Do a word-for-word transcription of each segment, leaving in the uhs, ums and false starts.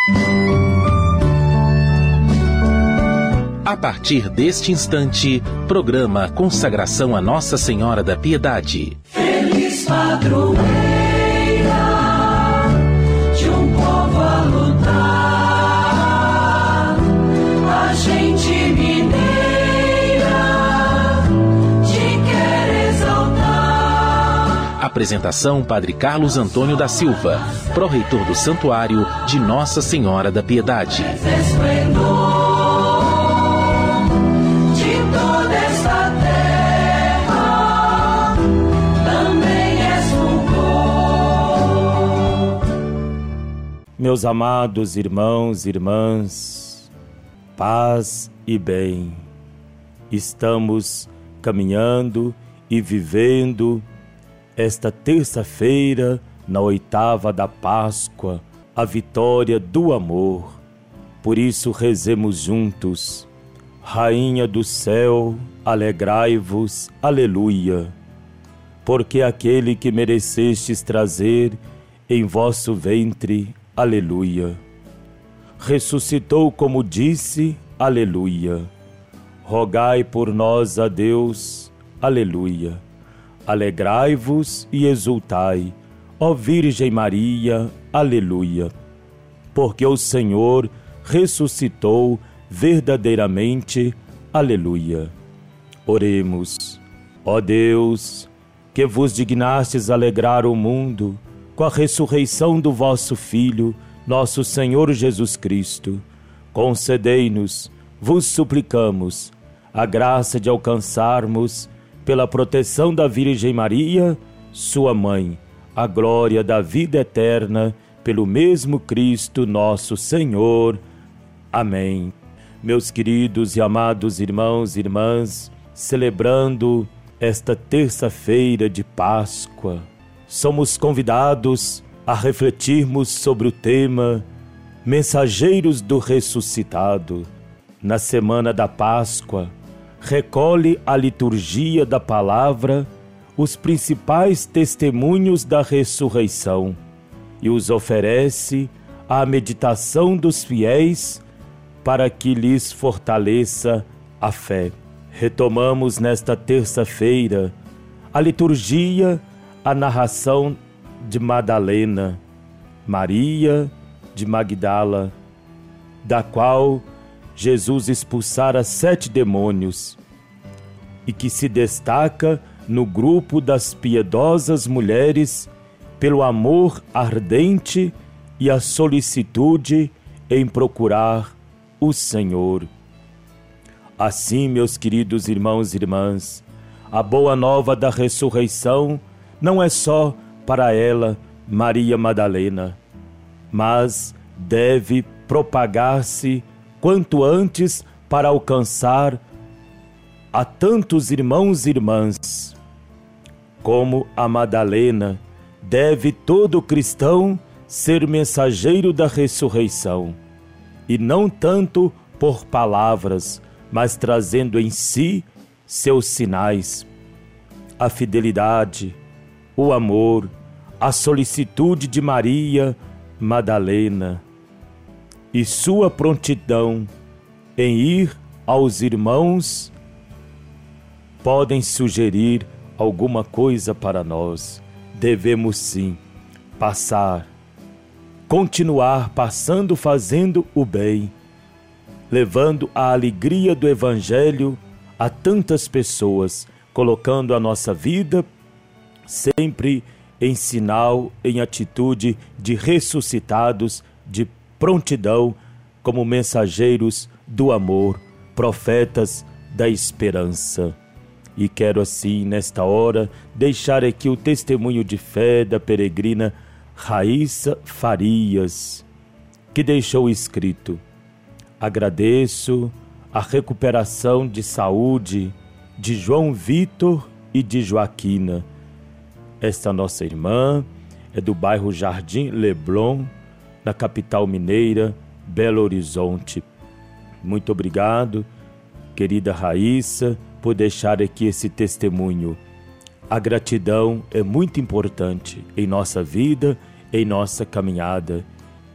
A partir deste instante, programa Consagração a Nossa Senhora da Piedade. Feliz padroeira de um povo a lutar, a gente mineira te quer exaltar. Apresentação: Padre Carlos Antônio da Silva, pró-reitor do Santuário de Nossa Senhora da Piedade. Meus amados irmãos e irmãs, paz e bem. Estamos caminhando e vivendo esta terça-feira, na oitava da Páscoa, a vitória do amor. Por isso rezemos juntos: Rainha do céu, alegrai-vos, aleluia, porque aquele que merecestes trazer em vosso ventre, aleluia, ressuscitou como disse, aleluia. Rogai por nós a Deus, aleluia. Alegrai-vos e exultai, ó Virgem Maria, aleluia, porque o Senhor ressuscitou verdadeiramente, aleluia. Oremos. Ó Deus, que vos dignastes alegrar o mundo com a ressurreição do vosso Filho, nosso Senhor Jesus Cristo, concedei-nos, vos suplicamos, a graça de alcançarmos, pela proteção da Virgem Maria, sua mãe, a glória da vida eterna, pelo mesmo Cristo nosso Senhor. Amém. Meus queridos e amados irmãos e irmãs, celebrando esta terça-feira de Páscoa, somos convidados a refletirmos sobre o tema Mensageiros do Ressuscitado. Na semana da Páscoa, recolhe a liturgia da palavra os principais testemunhos da ressurreição e os oferece à meditação dos fiéis para que lhes fortaleça a fé. Retomamos nesta terça-feira a liturgia, a narração de Madalena, Maria de Magdala, da qual Jesus expulsara sete demônios e que se destaca no grupo das piedosas mulheres pelo amor ardente e a solicitude em procurar o Senhor. Assim, meus queridos irmãos e irmãs, a boa nova da ressurreição não é só para ela, Maria Madalena, mas deve propagar-se quanto antes para alcançar a tantos irmãos e irmãs. Como a Madalena, deve todo cristão ser mensageiro da ressurreição, e não tanto por palavras, mas trazendo em si seus sinais, a fidelidade, o amor, a solicitude de Maria Madalena e sua prontidão em ir aos irmãos podem sugerir alguma coisa para nós. Devemos sim passar, continuar passando, fazendo o bem, levando a alegria do Evangelho a tantas pessoas, colocando a nossa vida sempre em sinal, em atitude de ressuscitados, de prontidão, como mensageiros do amor, profetas da esperança. E quero assim, nesta hora, deixar aqui o testemunho de fé da peregrina Raíssa Farias, que deixou escrito: agradeço a recuperação de saúde de João Vitor e de Joaquina. Esta nossa irmã é do bairro Jardim Leblon, na capital mineira, Belo Horizonte. Muito obrigado, querida Raíssa, por deixar aqui esse testemunho. A gratidão é muito importante em nossa vida, em nossa caminhada.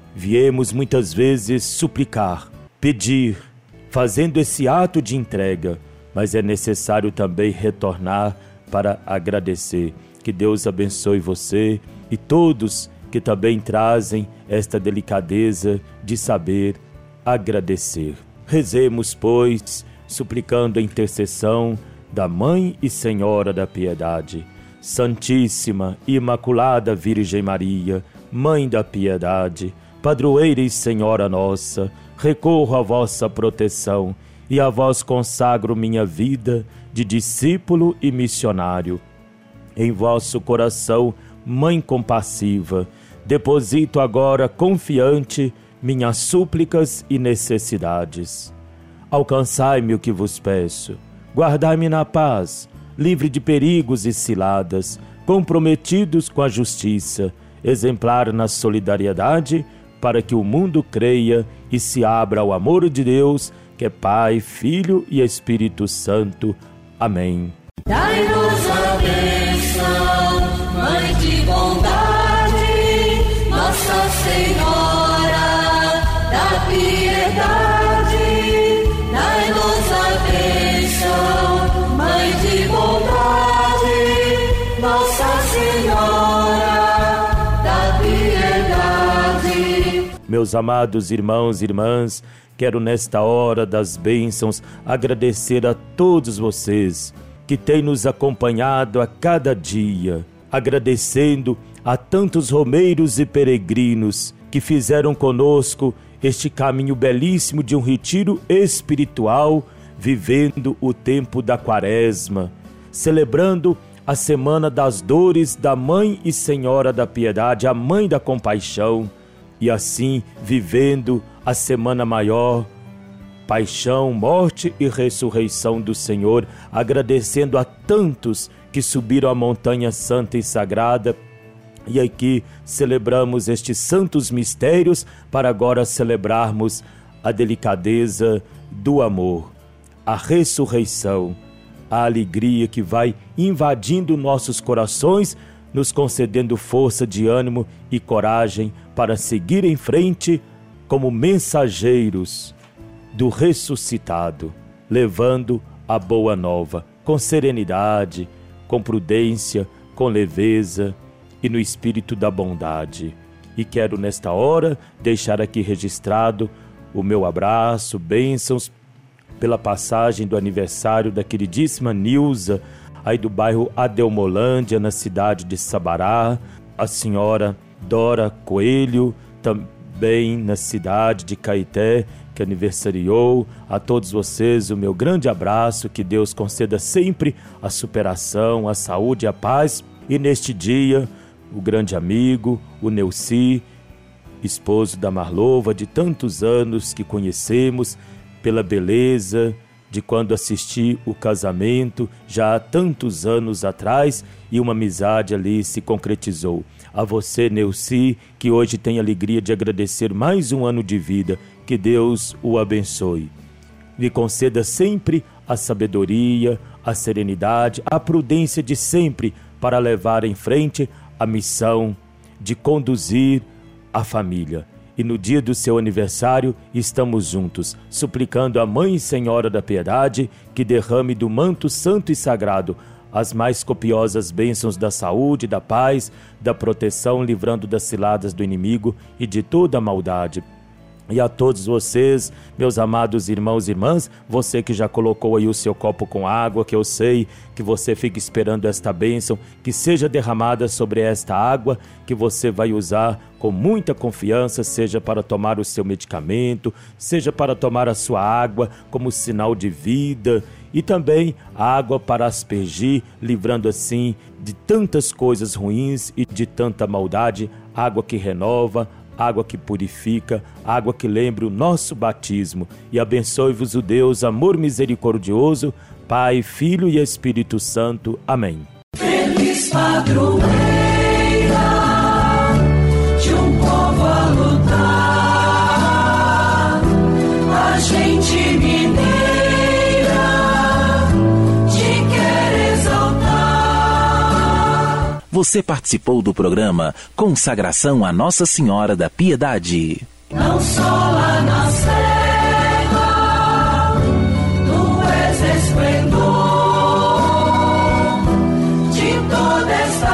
viemos muitas vezes suplicar, pedir, fazendo esse ato de entrega, mas é necessário também retornar para agradecer. Que Deus abençoe você e todos que também trazem esta delicadeza de saber agradecer. Rezemos, pois, suplicando a intercessão da Mãe e Senhora da Piedade. Santíssima e Imaculada Virgem Maria, Mãe da Piedade, Padroeira e Senhora nossa, recorro à vossa proteção e a vós consagro minha vida de discípulo e missionário. Em vosso coração, Mãe compassiva, deposito agora confiante minhas súplicas e necessidades. Alcançai-me o que vos peço, guardai-me na paz, livre de perigos e ciladas, comprometidos com a justiça, exemplar na solidariedade, para que o mundo creia e se abra ao amor de Deus, que é Pai, Filho e Espírito Santo. Amém. Dai-nos a bênção, Mãe de bondade, Nossa Senhora da Piedade. Dai-nos a bênção, Mãe de bondade, Nossa Senhora da Piedade. Meus amados irmãos e irmãs, quero nesta hora das bênçãos agradecer a todos vocês que têm nos acompanhado a cada dia, agradecendo a tantos romeiros e peregrinos que fizeram conosco este caminho belíssimo de um retiro espiritual, vivendo o tempo da Quaresma, celebrando a Semana das Dores da Mãe e Senhora da Piedade, a Mãe da Compaixão, e assim vivendo a Semana Maior, paixão, morte e ressurreição do Senhor, agradecendo a tantos que subiram a montanha santa e sagrada. E aqui celebramos estes santos mistérios para agora celebrarmos a delicadeza do amor, a ressurreição, a alegria que vai invadindo nossos corações, nos concedendo força de ânimo e coragem para seguir em frente como mensageiros do ressuscitado, levando a boa nova com serenidade, com prudência, com leveza e no espírito da bondade. E quero nesta hora deixar aqui registrado o meu abraço, bênçãos pela passagem do aniversário da queridíssima Nilza, aí do bairro Adelmolândia, na cidade de Sabará, a senhora Dora Coelho, também na cidade de Caeté, que aniversariou. A todos vocês o meu grande abraço, que Deus conceda sempre a superação, a saúde e a paz. E neste dia, o grande amigo, o Neuci, esposo da Marlova, de tantos anos que conhecemos, pela beleza de quando assisti o casamento, já há tantos anos atrás, e uma amizade ali se concretizou. A você, Neuci, que hoje tem a alegria de agradecer mais um ano de vida, que Deus o abençoe. Lhe conceda sempre a sabedoria, a serenidade, a prudência de sempre para levar em frente a missão de conduzir a família. E no dia do seu aniversário estamos juntos, suplicando a Mãe e Senhora da Piedade que derrame do manto santo e sagrado as mais copiosas bênçãos da saúde, da paz, da proteção, livrando das ciladas do inimigo e de toda a maldade. E a todos vocês, meus amados irmãos e irmãs, você que já colocou aí o seu copo com água, que eu sei que você fica esperando esta bênção, que seja derramada sobre esta água, que você vai usar com muita confiança, seja para tomar o seu medicamento, seja para tomar a sua água como sinal de vida, e também água para aspergir, livrando assim de tantas coisas ruins e de tanta maldade, água que renova, água que purifica, água que lembra o nosso batismo. E abençoe-vos o Deus, amor misericordioso, Pai, Filho e Espírito Santo. Amém. Feliz padroeira de um povo a lutar, a gente mineira te quer exaltar. Você participou do programa Consagração a Nossa Senhora da Piedade. Não só lá na serra, tu és esplendor de toda esta